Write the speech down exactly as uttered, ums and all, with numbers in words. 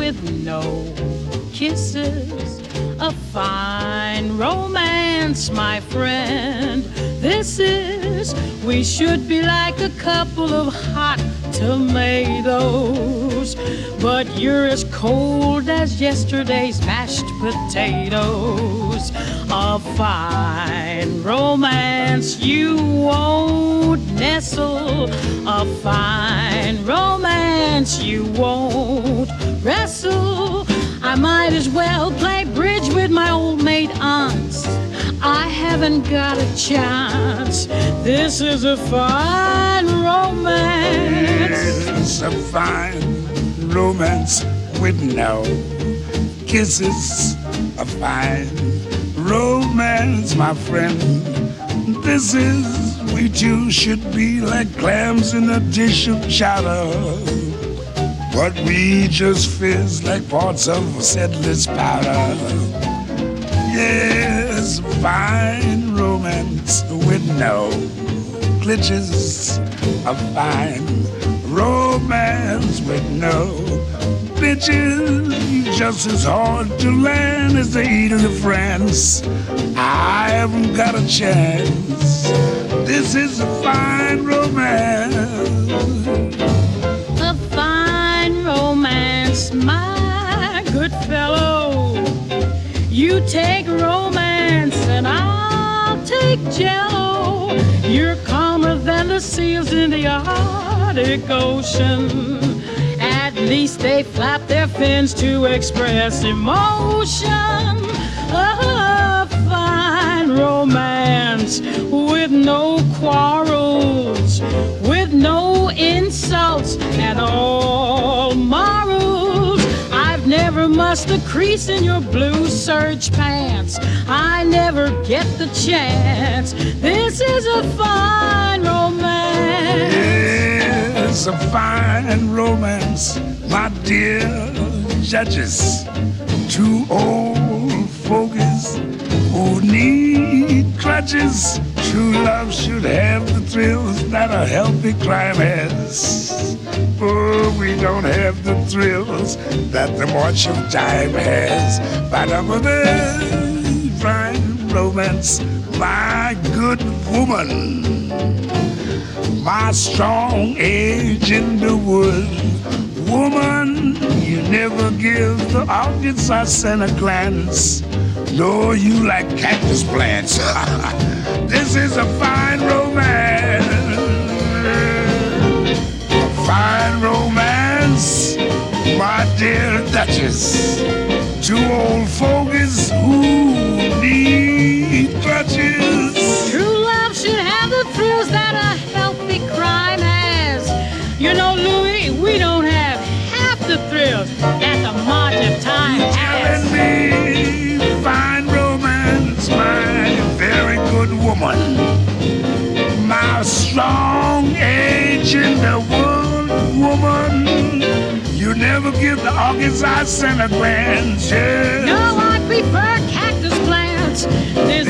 with no kisses. A fine romance, my friend. This is, we should be like a couple of hot tomatoes. But you're as cold as yesterday's mashed potatoes. A fine romance you won't nestle. A fine romance you won't wrestle. I might as well play bridge with my old maid aunts. I haven't got a chance. This is a fine romance. It's a fine romance with no kisses. A fine romance, my friend. This is, we two should be like clams in a dish of chowder. But we just fizz like parts of settler's powder. Yes, fine romance with no glitches. A fine romance with no bitches. Just as hard to land as the heat of France. I haven't got a chance. This is a fine romance. A fine romance, my good fellow. You take romance and I'll take jello. You're calmer than the seals in the Arctic Ocean. At least they flap their fins to express emotion. A fine romance with no quarrels, with no insults and all morals. I've never mussed a crease in your blue serge pants. I never get the chance. This is a fine romance. Yes, a fine romance, my dear judges. Two old fogies who need crutches. True love should have the thrills that a healthy crime has. Oh, we don't have the thrills that the march of time has. But I'm a very fine romance, my good woman. My strong age in the wood. Woman, you never give the orchids a center glance. No, you like cactus plants. This is a fine romance. A fine romance, my dear Duchess. Two old fogies who need crutches. True love should have the thrills that a healthy crime has. You know, Louis, we don't have half the thrills that the march of time has. Telling me, fine romance, my very good woman. My strong age in the wood, woman. You never give the orchids I sent a glance, yes. No, I prefer cactus plants. There's